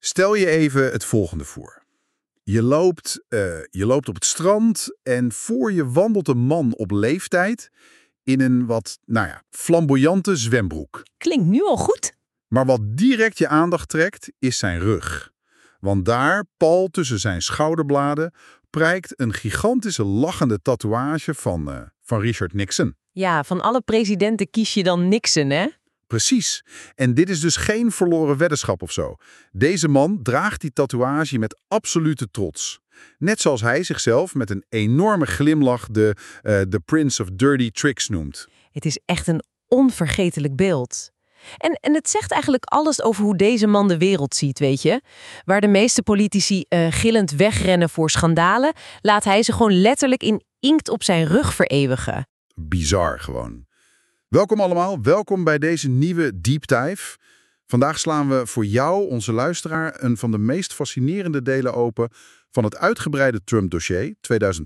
Stel je even het volgende voor. Je loopt op het strand en voor je wandelt een man op leeftijd in een wat, flamboyante zwembroek. Klinkt nu al goed. Maar wat direct je aandacht trekt, is zijn rug. Want daar, pal tussen zijn schouderbladen, prijkt een gigantische lachende tatoeage van Richard Nixon. Ja, van alle presidenten kies je dan Nixon, hè? Precies. En dit is dus geen verloren weddenschap of zo. Deze man draagt die tatoeage met absolute trots. Net zoals hij zichzelf met een enorme glimlach de Prince of Dirty Tricks noemt. Het is echt een onvergetelijk beeld. En het zegt eigenlijk alles over hoe deze man de wereld ziet, weet je. Waar de meeste politici gillend wegrennen voor schandalen, laat hij ze gewoon letterlijk in inkt op zijn rug vereeuwigen. Bizar gewoon. Welkom allemaal, welkom bij deze nieuwe Deep Dive. Vandaag slaan we voor jou, onze luisteraar, een van de meest fascinerende delen open van het uitgebreide Trump-dossier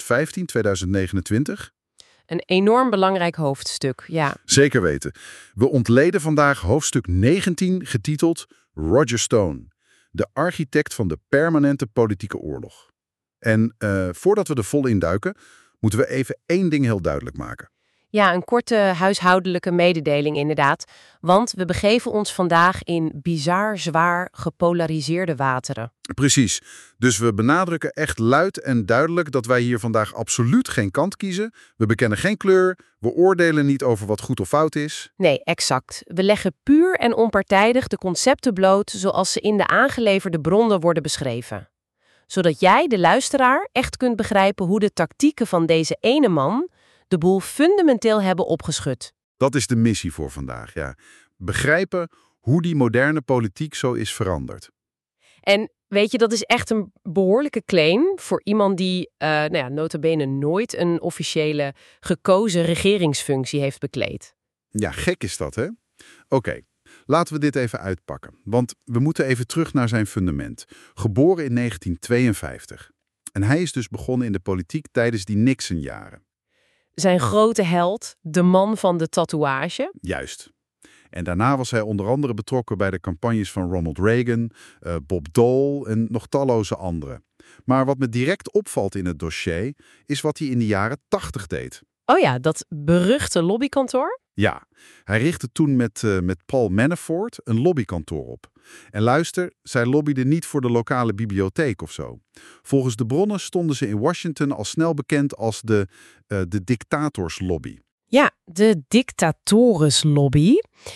2015-2029. Een enorm belangrijk hoofdstuk, ja. Zeker weten. We ontleden vandaag hoofdstuk 19, getiteld Roger Stone, de architect van de permanente politieke oorlog. En voordat we er vol induiken, moeten we even één ding heel duidelijk maken. Ja, een korte huishoudelijke mededeling inderdaad. Want we begeven ons vandaag in bizar zwaar gepolariseerde wateren. Precies. Dus we benadrukken echt luid en duidelijk dat wij hier vandaag absoluut geen kant kiezen. We bekennen geen kleur. We oordelen niet over wat goed of fout is. Nee, exact. We leggen puur en onpartijdig de concepten bloot zoals ze in de aangeleverde bronnen worden beschreven. Zodat jij, de luisteraar, echt kunt begrijpen hoe de tactieken van deze ene man de boel fundamenteel hebben opgeschud. Dat is de missie voor vandaag, ja. Begrijpen hoe die moderne politiek zo is veranderd. En weet je, dat is echt een behoorlijke claim voor iemand die, nota bene nooit een officiële gekozen regeringsfunctie heeft bekleed. Ja, gek is dat, hè? Oké, laten we dit even uitpakken. Want we moeten even terug naar zijn fundament. Geboren in 1952. En hij is dus begonnen in de politiek tijdens die Nixon-jaren. Zijn grote held, de man van de tatoeage. Juist. En daarna was hij onder andere betrokken bij de campagnes van Ronald Reagan, Bob Dole en nog talloze anderen. Maar wat me direct opvalt in het dossier is wat hij in de jaren 80 deed. Oh ja, dat beruchte lobbykantoor? Ja, hij richtte toen met Paul Manafort een lobbykantoor op. En luister, zij lobbyden niet voor de lokale bibliotheek of zo. Volgens de bronnen stonden ze in Washington al snel bekend als de dictatorslobby. Ja, de dictatorenslobby.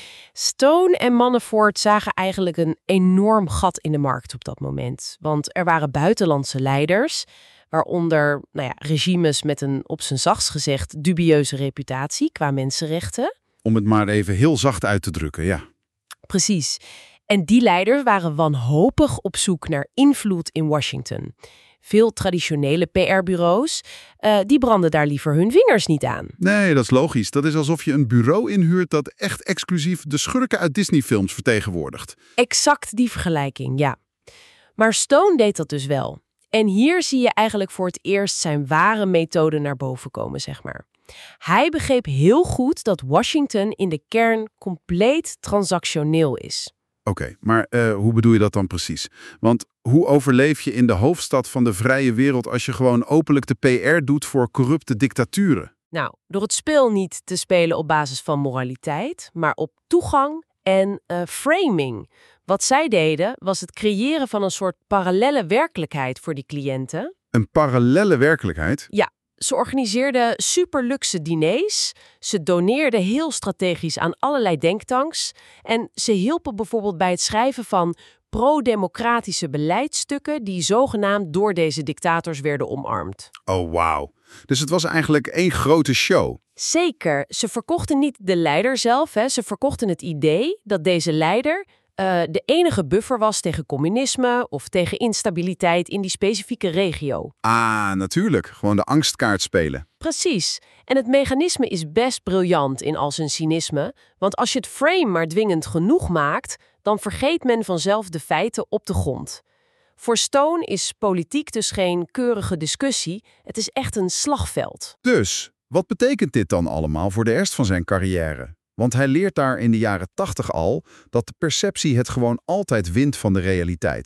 Stone en Manafort zagen eigenlijk een enorm gat in de markt op dat moment. Want er waren buitenlandse leiders, waaronder regimes met een op zijn zachtst gezegd dubieuze reputatie qua mensenrechten. Om het maar even heel zacht uit te drukken, ja. Precies. En die leiders waren wanhopig op zoek naar invloed in Washington. Veel traditionele PR-bureaus, die branden daar liever hun vingers niet aan. Nee, dat is logisch. Dat is alsof je een bureau inhuurt dat echt exclusief de schurken uit Disney-films vertegenwoordigt. Exact die vergelijking, ja. Maar Stone deed dat dus wel. En hier zie je eigenlijk voor het eerst zijn ware methode naar boven komen, zeg maar. Hij begreep heel goed dat Washington in de kern compleet transactioneel is. Oké, maar hoe bedoel je dat dan precies? Want hoe overleef je in de hoofdstad van de vrije wereld als je gewoon openlijk de PR doet voor corrupte dictaturen? Nou, door het spel niet te spelen op basis van moraliteit, maar op toegang en framing. Wat zij deden was het creëren van een soort parallelle werkelijkheid voor die cliënten. Een parallelle werkelijkheid? Ja. Ze organiseerden superluxe diners, ze doneerden heel strategisch aan allerlei denktanks en ze hielpen bijvoorbeeld bij het schrijven van pro-democratische beleidsstukken die zogenaamd door deze dictators werden omarmd. Oh, wauw. Dus het was eigenlijk één grote show. Zeker. Ze verkochten niet de leider zelf, hè. Ze verkochten het idee dat deze leider de enige buffer was tegen communisme of tegen instabiliteit in die specifieke regio. Ah, natuurlijk. Gewoon de angstkaart spelen. Precies. En het mechanisme is best briljant in al zijn cynisme, want als je het frame maar dwingend genoeg maakt, dan vergeet men vanzelf de feiten op de grond. Voor Stone is politiek dus geen keurige discussie, het is echt een slagveld. Dus, wat betekent dit dan allemaal voor de rest van zijn carrière? Want hij leert daar in de jaren 80 al dat de perceptie het gewoon altijd wint van de realiteit.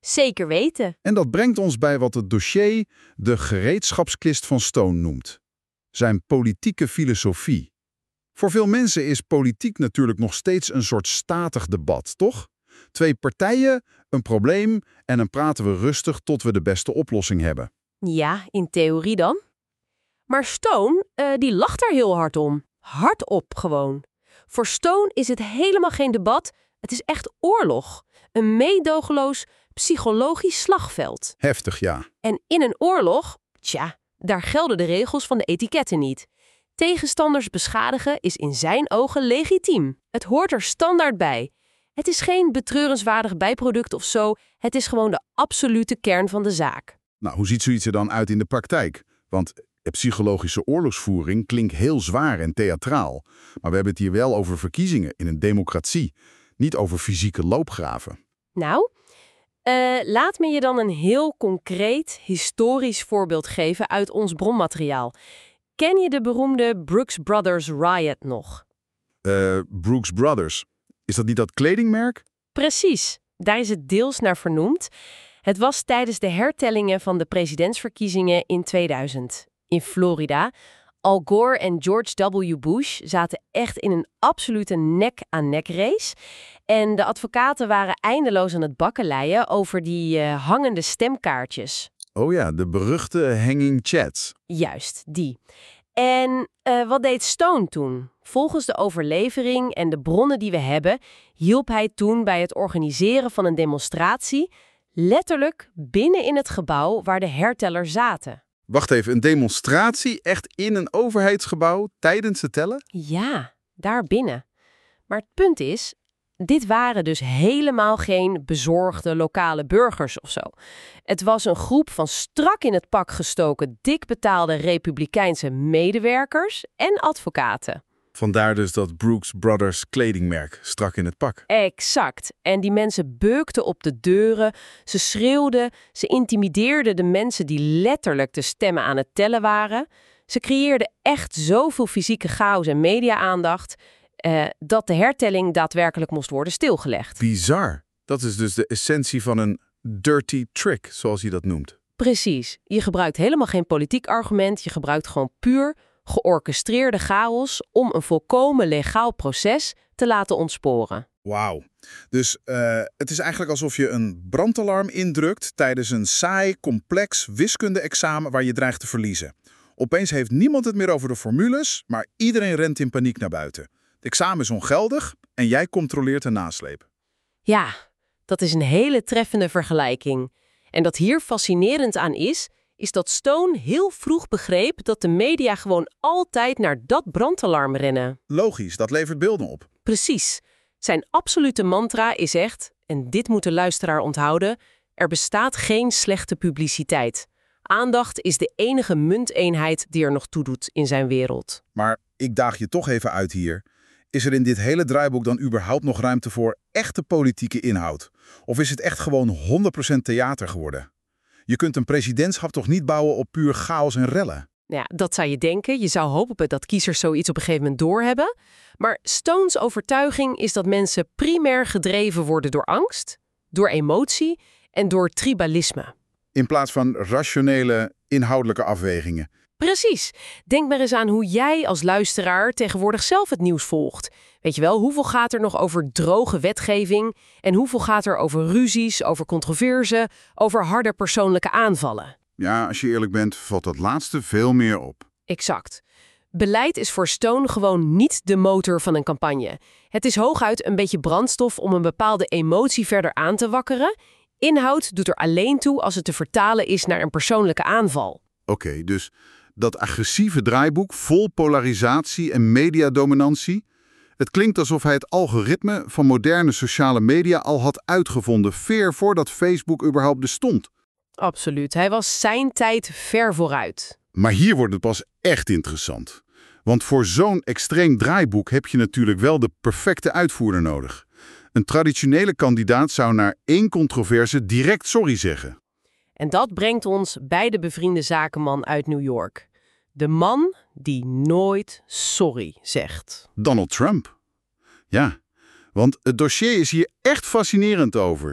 Zeker weten. En dat brengt ons bij wat het dossier de gereedschapskist van Stone noemt. Zijn politieke filosofie. Voor veel mensen is politiek natuurlijk nog steeds een soort statig debat, toch? 2 partijen, een probleem en dan praten we rustig tot we de beste oplossing hebben. Ja, in theorie dan. Maar Stone, die lacht daar heel hard om. Hardop gewoon. Voor Stone is het helemaal geen debat, het is echt oorlog. Een meedogenloos psychologisch slagveld. Heftig, ja. En in een oorlog, daar gelden de regels van de etiketten niet. Tegenstanders beschadigen is in zijn ogen legitiem. Het hoort er standaard bij. Het is geen betreurenswaardig bijproduct of zo, het is gewoon de absolute kern van de zaak. Nou, hoe ziet zoiets er dan uit in de praktijk? Want psychologische oorlogsvoering klinkt heel zwaar en theatraal. Maar we hebben het hier wel over verkiezingen in een democratie. Niet over fysieke loopgraven. Nou, laat me je dan een heel concreet historisch voorbeeld geven uit ons bronmateriaal. Ken je de beroemde Brooks Brothers Riot nog? Brooks Brothers. Is dat niet dat kledingmerk? Precies, daar is het deels naar vernoemd. Het was tijdens de hertellingen van de presidentsverkiezingen in 2000. In Florida. Al Gore en George W. Bush zaten echt in een absolute nek-aan-nek race. En de advocaten waren eindeloos aan het bakkeleien over die hangende stemkaartjes. Oh ja, de beruchte hanging chats. Juist, die. En wat deed Stone toen? Volgens de overlevering en de bronnen die we hebben, hielp hij toen bij het organiseren van een demonstratie, letterlijk binnen in het gebouw waar de hertellers zaten. Wacht even, een demonstratie echt in een overheidsgebouw tijdens het tellen? Ja, daar binnen. Maar het punt is, dit waren dus helemaal geen bezorgde lokale burgers of zo. Het was een groep van strak in het pak gestoken, dik betaalde republikeinse medewerkers en advocaten. Vandaar dus dat Brooks Brothers kledingmerk, strak in het pak. Exact. En die mensen beukten op de deuren, ze schreeuwden, ze intimideerden de mensen die letterlijk de stemmen aan het tellen waren. Ze creëerden echt zoveel fysieke chaos en media-aandacht dat de hertelling daadwerkelijk moest worden stilgelegd. Bizar. Dat is dus de essentie van een dirty trick, zoals hij dat noemt. Precies. Je gebruikt helemaal geen politiek argument, je gebruikt gewoon puur georchestreerde chaos om een volkomen legaal proces te laten ontsporen. Wauw. Dus het is eigenlijk alsof je een brandalarm indrukt tijdens een saai, complex wiskunde-examen waar je dreigt te verliezen. Opeens heeft niemand het meer over de formules, maar iedereen rent in paniek naar buiten. Het examen is ongeldig en jij controleert de nasleep. Ja, dat is een hele treffende vergelijking. En dat hier fascinerend aan is dat Stone heel vroeg begreep dat de media gewoon altijd naar dat brandalarm rennen. Logisch, dat levert beelden op. Precies. Zijn absolute mantra is echt, en dit moet de luisteraar onthouden, er bestaat geen slechte publiciteit. Aandacht is de enige munteenheid die er nog toe doet in zijn wereld. Maar ik daag je toch even uit hier. Is er in dit hele draaiboek dan überhaupt nog ruimte voor echte politieke inhoud? Of is het echt gewoon 100% theater geworden? Je kunt een presidentschap toch niet bouwen op puur chaos en rellen? Ja, dat zou je denken. Je zou hopen dat kiezers zoiets op een gegeven moment doorhebben. Maar Stone's overtuiging is dat mensen primair gedreven worden door angst, door emotie en door tribalisme. In plaats van rationele, inhoudelijke afwegingen. Precies. Denk maar eens aan hoe jij als luisteraar tegenwoordig zelf het nieuws volgt. Weet je wel, hoeveel gaat er nog over droge wetgeving en hoeveel gaat er over ruzies, over controverse, over harde persoonlijke aanvallen? Ja, als je eerlijk bent, valt dat laatste veel meer op. Exact. Beleid is voor Stone gewoon niet de motor van een campagne. Het is hooguit een beetje brandstof om een bepaalde emotie verder aan te wakkeren. Inhoud doet er alleen toe als het te vertalen is naar een persoonlijke aanval. Oké, dus dat agressieve draaiboek vol polarisatie en mediadominantie. Het klinkt alsof hij het algoritme van moderne sociale media al had uitgevonden, ver voordat Facebook überhaupt bestond. Absoluut. Hij was zijn tijd ver vooruit. Maar hier wordt het pas echt interessant. Want voor zo'n extreem draaiboek heb je natuurlijk wel de perfecte uitvoerder nodig. Een traditionele kandidaat zou na één controverse direct sorry zeggen. En dat brengt ons bij de bevriende zakenman uit New York. De man die nooit sorry zegt. Donald Trump. Ja, want het dossier is hier echt fascinerend over.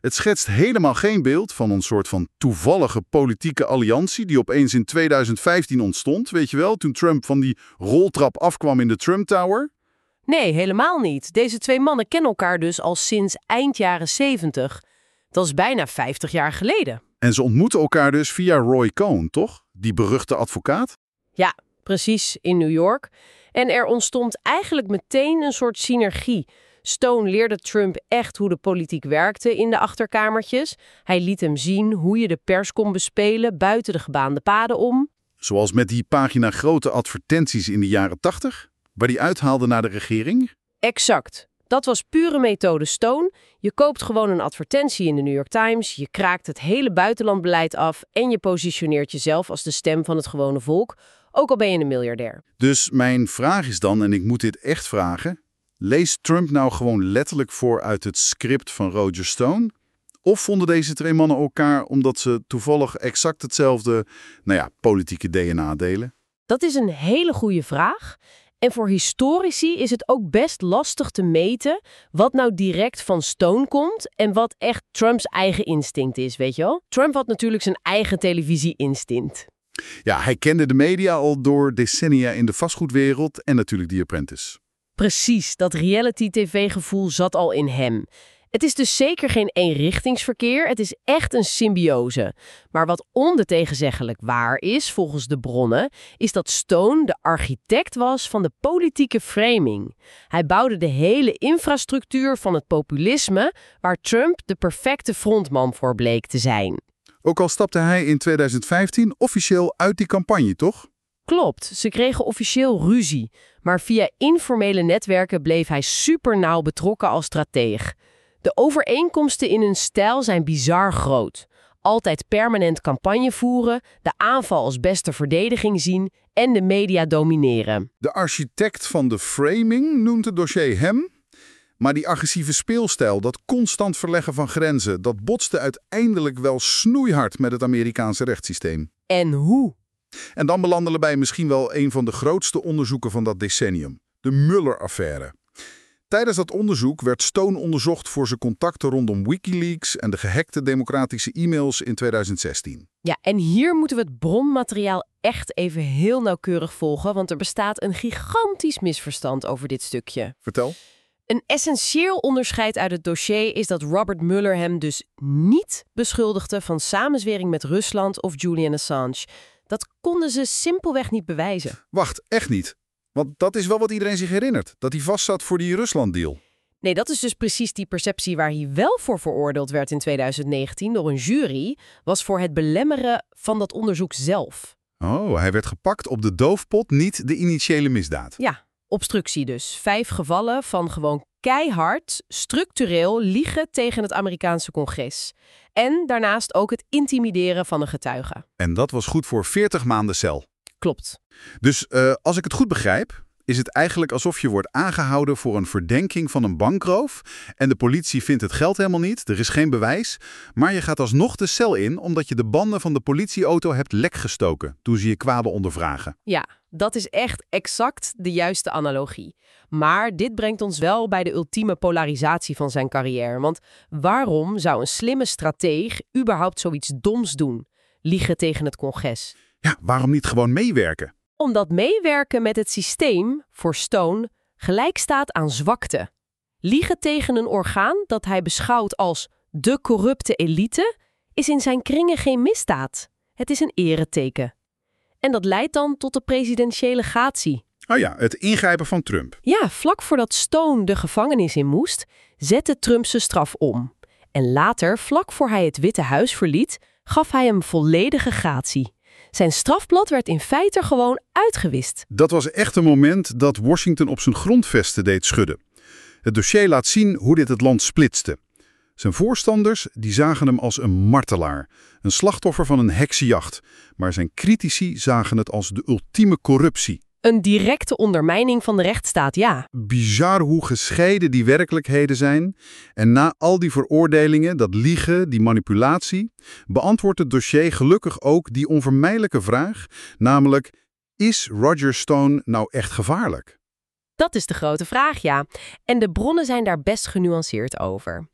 Het schetst helemaal geen beeld van een soort van toevallige politieke alliantie die opeens in 2015 ontstond, weet je wel, toen Trump van die roltrap afkwam in de Trump Tower. Nee, helemaal niet. Deze twee mannen kennen elkaar dus al sinds eind jaren 70. Dat is bijna 50 jaar geleden. En ze ontmoeten elkaar dus via Roy Cohn, toch? Die beruchte advocaat? Ja, precies, in New York. En er ontstond eigenlijk meteen een soort synergie. Stone leerde Trump echt hoe de politiek werkte in de achterkamertjes. Hij liet hem zien hoe je de pers kon bespelen buiten de gebaande paden om. Zoals met die pagina grote advertenties in de jaren 80, waar die uithaalde naar de regering? Exact. Dat was pure methode Stone. Je koopt gewoon een advertentie in de New York Times, je kraakt het hele buitenlandbeleid af en je positioneert jezelf als de stem van het gewone volk, ook al ben je een miljardair. Dus mijn vraag is dan, en ik moet dit echt vragen, leest Trump nou gewoon letterlijk voor uit het script van Roger Stone? Of vonden deze twee mannen elkaar omdat ze toevallig exact hetzelfde, politieke DNA delen? Dat is een hele goede vraag. En voor historici is het ook best lastig te meten wat nou direct van Stone komt en wat echt Trumps eigen instinct is, weet je wel? Trump had natuurlijk zijn eigen televisie-instinct. Ja, hij kende de media al door decennia in de vastgoedwereld en natuurlijk The Apprentice. Precies, dat reality-tv-gevoel zat al in hem. Het is dus zeker geen eenrichtingsverkeer, het is echt een symbiose. Maar wat ontegenzeggelijk waar is, volgens de bronnen, is dat Stone de architect was van de politieke framing. Hij bouwde de hele infrastructuur van het populisme, waar Trump de perfecte frontman voor bleek te zijn. Ook al stapte hij in 2015 officieel uit die campagne, toch? Klopt, ze kregen officieel ruzie. Maar via informele netwerken bleef hij super nauw betrokken als strateeg. De overeenkomsten in hun stijl zijn bizar groot. Altijd permanent campagne voeren, de aanval als beste verdediging zien en de media domineren. De architect van de framing noemt het dossier hem. Maar die agressieve speelstijl, dat constant verleggen van grenzen, dat botste uiteindelijk wel snoeihard met het Amerikaanse rechtssysteem. En hoe? En dan belanden we bij misschien wel een van de grootste onderzoeken van dat decennium. De Mueller-affaire. Tijdens dat onderzoek werd Stone onderzocht voor zijn contacten rondom WikiLeaks en de gehackte democratische e-mails in 2016. Ja, en hier moeten we het bronmateriaal echt even heel nauwkeurig volgen, want er bestaat een gigantisch misverstand over dit stukje. Vertel. Een essentieel onderscheid uit het dossier is dat Robert Mueller hem dus niet beschuldigde van samenzwering met Rusland of Julian Assange. Dat konden ze simpelweg niet bewijzen. Wacht, echt niet? Want dat is wel wat iedereen zich herinnert, dat hij vastzat voor die Rusland-deal. Nee, dat is dus precies die perceptie waar hij wel voor veroordeeld werd in 2019 door een jury, was voor het belemmeren van dat onderzoek zelf. Oh, hij werd gepakt op de doofpot, niet de initiële misdaad. Ja, obstructie dus. 5 gevallen van gewoon keihard, structureel liegen tegen het Amerikaanse congres. En daarnaast ook het intimideren van een getuige. En dat was goed voor 40 maanden cel. Klopt. Dus als ik het goed begrijp, is het eigenlijk alsof je wordt aangehouden voor een verdenking van een bankroof en de politie vindt het geld helemaal niet, er is geen bewijs, maar je gaat alsnog de cel in omdat je de banden van de politieauto hebt lekgestoken toen ze je kwamen ondervragen. Ja, dat is echt exact de juiste analogie. Maar dit brengt ons wel bij de ultieme polarisatie van zijn carrière. Want waarom zou een slimme strateeg überhaupt zoiets doms doen? Liegen tegen het congres. Ja, waarom niet gewoon meewerken? Omdat meewerken met het systeem, voor Stone, gelijk staat aan zwakte. Liegen tegen een orgaan dat hij beschouwt als de corrupte elite, is in zijn kringen geen misdaad. Het is een ereteken. En dat leidt dan tot de presidentiële gratie. Oh ja, het ingrijpen van Trump. Ja, vlak voordat Stone de gevangenis in moest, zette Trump zijn straf om. En later, vlak voor hij het Witte Huis verliet, gaf hij hem volledige gratie. Zijn strafblad werd in feite gewoon uitgewist. Dat was echt een moment dat Washington op zijn grondvesten deed schudden. Het dossier laat zien hoe dit het land splitste. Zijn voorstanders die zagen hem als een martelaar, een slachtoffer van een heksenjacht. Maar zijn critici zagen het als de ultieme corruptie. Een directe ondermijning van de rechtsstaat, ja. Bizar hoe gescheiden die werkelijkheden zijn. En na al die veroordelingen, dat liegen, die manipulatie, beantwoordt het dossier gelukkig ook die onvermijdelijke vraag, namelijk, is Roger Stone nou echt gevaarlijk? Dat is de grote vraag, ja. En de bronnen zijn daar best genuanceerd over.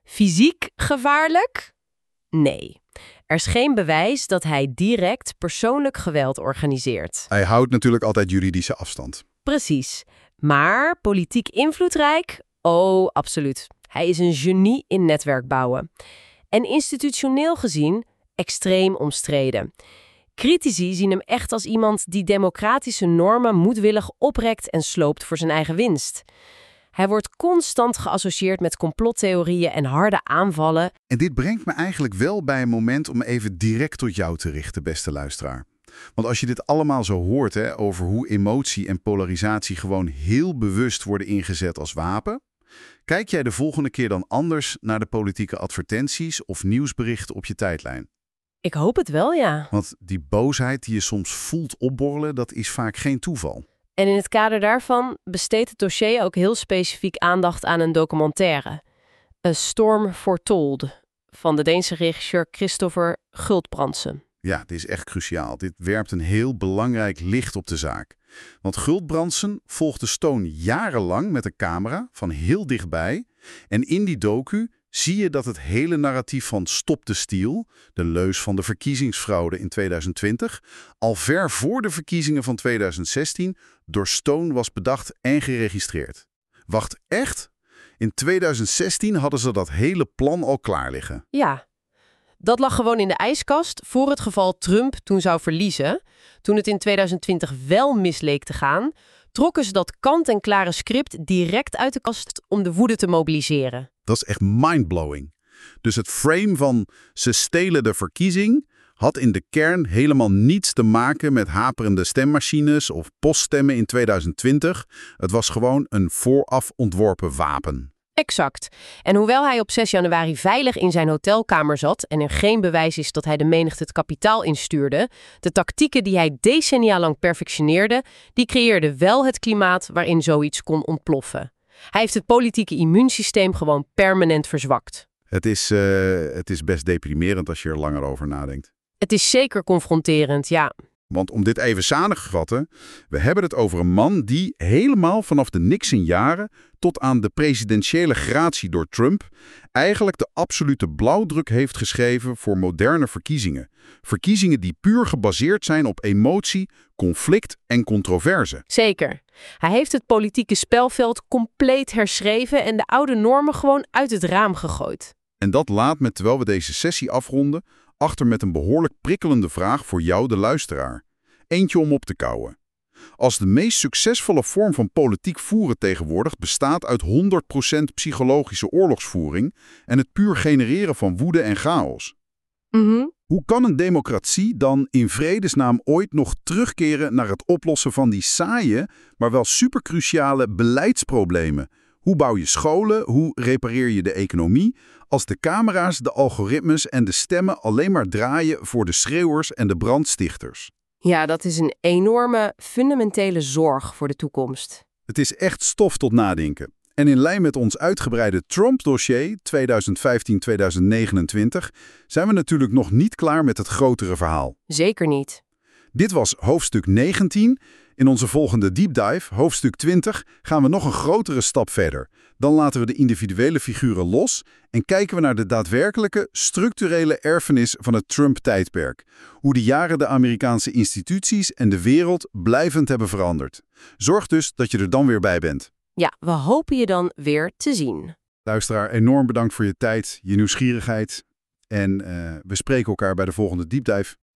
Fysiek gevaarlijk? Nee. Er is geen bewijs dat hij direct persoonlijk geweld organiseert. Hij houdt natuurlijk altijd juridische afstand. Precies. Maar politiek invloedrijk? Oh, absoluut. Hij is een genie in netwerk bouwen. En institutioneel gezien extreem omstreden. Critici zien hem echt als iemand die democratische normen moedwillig oprekt en sloopt voor zijn eigen winst. Hij wordt constant geassocieerd met complottheorieën en harde aanvallen. En dit brengt me eigenlijk wel bij een moment om even direct tot jou te richten, beste luisteraar. Want als je dit allemaal zo hoort, over hoe emotie en polarisatie gewoon heel bewust worden ingezet als wapen, kijk jij de volgende keer dan anders naar de politieke advertenties of nieuwsberichten op je tijdlijn? Ik hoop het wel, ja. Want die boosheid die je soms voelt opborrelen, dat is vaak geen toeval. En in het kader daarvan besteedt het dossier ook heel specifiek aandacht aan een documentaire. A Storm Foretold, van de Deense regisseur Christopher Gulbrandsen. Ja, dit is echt cruciaal. Dit werpt een heel belangrijk licht op de zaak. Want Gulbrandsen volgde Stone jarenlang met een camera van heel dichtbij. En in die docu zie je dat het hele narratief van Stop de Steal, de leus van de verkiezingsfraude in 2020, al ver voor de verkiezingen van 2016 door Stone was bedacht en geregistreerd. Wacht, echt? In 2016 hadden ze dat hele plan al klaar liggen. Ja, dat lag gewoon in de ijskast voor het geval Trump toen zou verliezen. Toen het in 2020 wel misleek te gaan, trokken ze dat kant-en-klare script direct uit de kast om de woede te mobiliseren. Dat is echt mindblowing. Dus het frame van ze stelen de verkiezing had in de kern helemaal niets te maken met haperende stemmachines of poststemmen in 2020. Het was gewoon een vooraf ontworpen wapen. Exact. En hoewel hij op 6 januari veilig in zijn hotelkamer zat en er geen bewijs is dat hij de menigte het kapitaal instuurde, de tactieken die hij decennia lang perfectioneerde, die creëerden wel het klimaat waarin zoiets kon ontploffen. Hij heeft het politieke immuunsysteem gewoon permanent verzwakt. Het is best deprimerend als je er langer over nadenkt. Het is zeker confronterend, ja. Want om dit even samen te vatten, we hebben het over een man die helemaal vanaf de Nixon-jaren tot aan de presidentiële gratie door Trump eigenlijk de absolute blauwdruk heeft geschreven voor moderne verkiezingen. Verkiezingen die puur gebaseerd zijn op emotie, conflict en controverse. Zeker. Hij heeft het politieke spelveld compleet herschreven en de oude normen gewoon uit het raam gegooid. En dat laat me, terwijl we deze sessie afronden, achter met een behoorlijk prikkelende vraag voor jou, de luisteraar. Eentje om op te kouwen. Als de meest succesvolle vorm van politiek voeren tegenwoordig bestaat uit 100% psychologische oorlogsvoering en het puur genereren van woede en chaos. Hoe kan een democratie dan in vredesnaam ooit nog terugkeren naar het oplossen van die saaie, maar wel supercruciale beleidsproblemen? Hoe bouw je scholen? Hoe repareer je de economie? Als de camera's, de algoritmes en de stemmen alleen maar draaien voor de schreeuwers en de brandstichters. Ja, dat is een enorme, fundamentele zorg voor de toekomst. Het is echt stof tot nadenken. En in lijn met ons uitgebreide Trump-dossier 2015-2029 zijn we natuurlijk nog niet klaar met het grotere verhaal. Zeker niet. Dit was hoofdstuk 19. In onze volgende deep dive, hoofdstuk 20, gaan we nog een grotere stap verder. Dan laten we de individuele figuren los en kijken we naar de daadwerkelijke structurele erfenis van het Trump-tijdperk. Hoe de jaren de Amerikaanse instituties en de wereld blijvend hebben veranderd. Zorg dus dat je er dan weer bij bent. Ja, we hopen je dan weer te zien. Luisteraar, enorm bedankt voor je tijd, je nieuwsgierigheid. En we spreken elkaar bij de volgende deep dive.